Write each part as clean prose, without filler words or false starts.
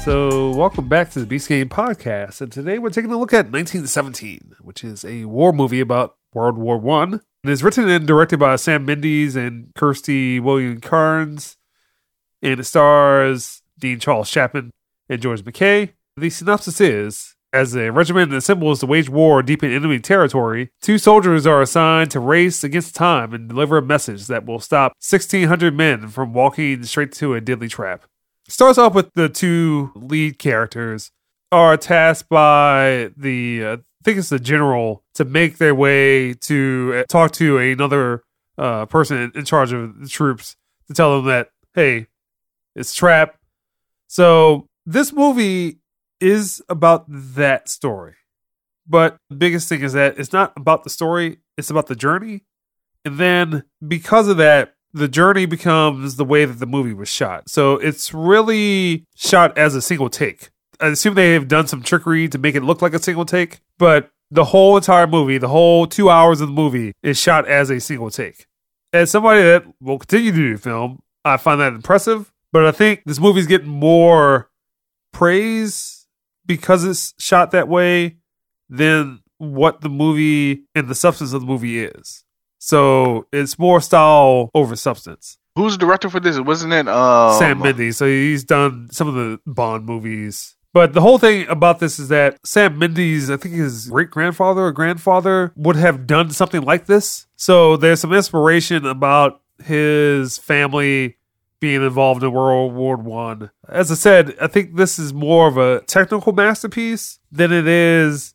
So welcome back to the Beast Game Podcast, and today we're taking a look at 1917, which is a war movie about World War I. It is written and directed by Sam Mendes and Kirsty William Carnes, and it stars Dean Charles Chapman and George McKay. The synopsis is, as a regiment assembles to wage war deep in enemy territory, two soldiers are assigned to race against time and deliver a message that will stop 1,600 men from walking straight to a deadly trap. It starts off with the two lead characters are tasked by I think it's the general, to make their way to talk to another person in charge of the troops to tell them that, hey, it's a trap. So this movie is about that story. But the biggest thing is that it's not about the story, it's about the journey. And then because of that, the journey becomes the way that the movie was shot. So it's really shot as a single take. I assume they have done some trickery to make it look like a single take, but the whole entire movie, the whole 2 hours of the movie is shot as a single take. As somebody that will continue to do film, I find that impressive, but I think this movie's getting more praise because it's shot that way than what the movie and the substance of the movie is. So it's more style over substance. Who's the director for this? Wasn't it Sam Mendes? So he's done some of the Bond movies. But the whole thing about this is that Sam Mendes, I think his great-grandfather or grandfather would have done something like this. So there's some inspiration about his family being involved in World War I. As I said, I think this is more of a technical masterpiece than it is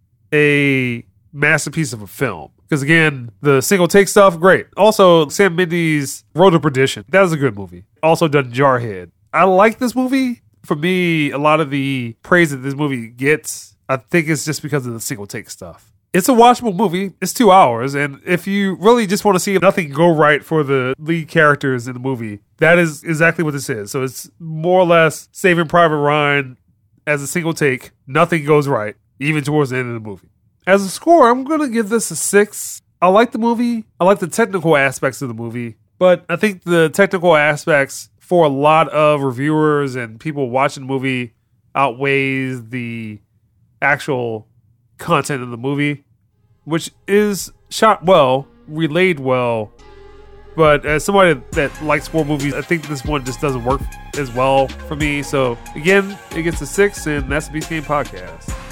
a masterpiece of a film. Because again, the single take stuff, great. Also, Sam Mendes' Road to Perdition. That was a good movie. Also done Jarhead. I like this movie. For me, a lot of the praise that this movie gets, I think it's just because of the single take stuff. It's a watchable movie. It's 2 hours. And if you really just want to see nothing go right for the lead characters in the movie, that is exactly what this is. So it's more or less Saving Private Ryan as a single take. Nothing goes right, even towards the end of the movie. As a score, I'm going to give this a 6. I like the movie. I like the technical aspects of the movie. But I think the technical aspects for a lot of reviewers and people watching the movie outweighs the actual content of the movie, which is shot well, relayed well. But as somebody that likes war movies, I think this one just doesn't work as well for me. So again, it gets a 6, and that's the Beast Game Podcast.